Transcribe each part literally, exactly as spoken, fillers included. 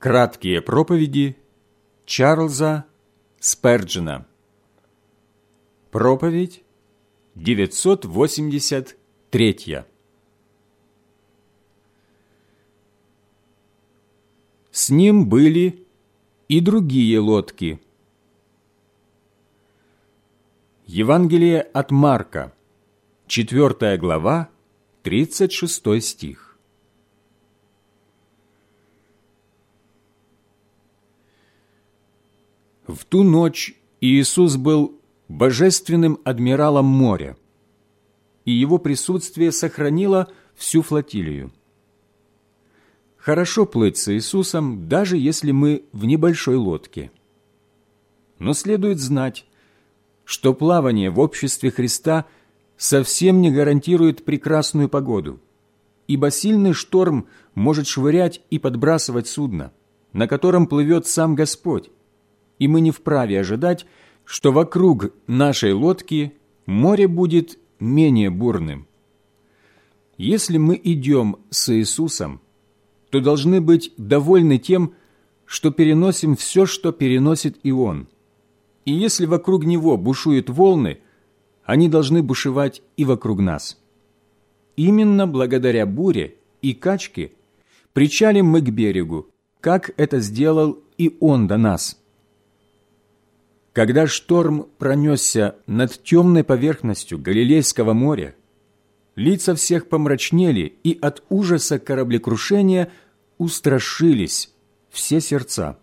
Краткие проповеди Чарльза Сперджена. Проповедь девятьсот восемьдесят третья. С ним были и другие лодки. Евангелие от Марка, четвёртая глава, тридцать шестой стих. В ту ночь Иисус был божественным адмиралом моря, и его присутствие сохранило всю флотилию. Хорошо плыть с Иисусом, даже если мы в небольшой лодке. Но следует знать, что плавание в обществе Христа совсем не гарантирует прекрасную погоду, ибо сильный шторм может швырять и подбрасывать судно, на котором плывет сам Господь, и мы не вправе ожидать, что вокруг нашей лодки море будет менее бурным. Если мы идем с Иисусом, то должны быть довольны тем, что переносим все, что переносит и Он. И если вокруг Него бушуют волны, они должны бушевать и вокруг нас. Именно благодаря буре и качке причалим мы к берегу, как это сделал и Он до нас. Когда шторм пронесся над темной поверхностью Галилейского моря, лица всех помрачнели, и от ужаса кораблекрушения устрашились все сердца.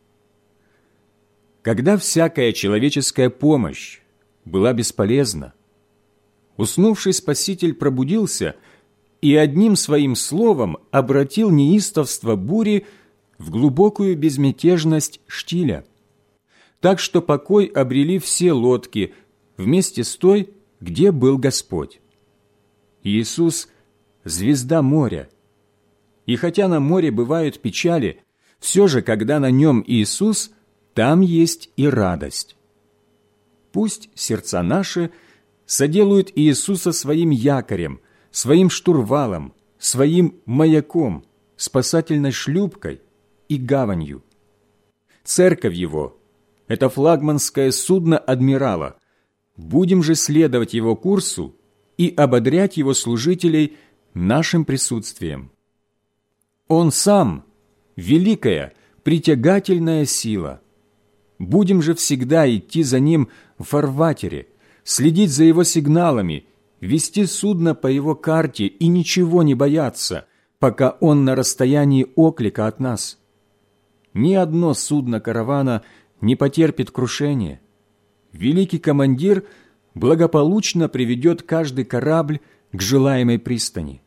Когда всякая человеческая помощь была бесполезна, уснувший Спаситель пробудился и одним своим словом обратил неистовство бури в глубокую безмятежность штиля, так что покой обрели все лодки вместе с той, где был Господь. Иисус – звезда моря. И хотя на море бывают печали, все же, когда на нем Иисус, там есть и радость. Пусть сердца наши соделают Иисуса своим якорем, своим штурвалом, своим маяком, спасательной шлюпкой и гаванью. Церковь Его – это флагманское судно адмирала. Будем же следовать его курсу и ободрять его служителей нашим присутствием. Он сам – великая, притягательная сила. Будем же всегда идти за ним в фарватере, следить за его сигналами, вести судно по его карте и ничего не бояться, пока он на расстоянии оклика от нас. Ни одно судно каравана не потерпит крушения. Великий командир благополучно приведет каждый корабль к желаемой пристани.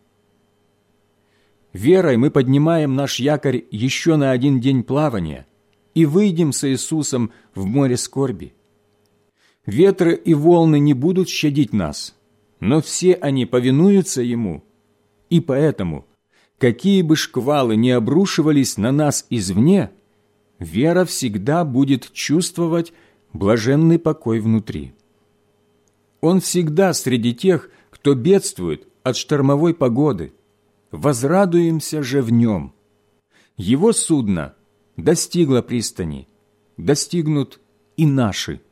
Верой мы поднимаем наш якорь еще на один день плавания и выйдем с Иисусом в море скорби. Ветры и волны не будут щадить нас, но все они повинуются Ему, и поэтому, какие бы шквалы ни обрушивались на нас извне, вера всегда будет чувствовать блаженный покой внутри. Он всегда среди тех, кто бедствует от штормовой погоды. Возрадуемся же в нем. Его судно достигло пристани, достигнут и наши.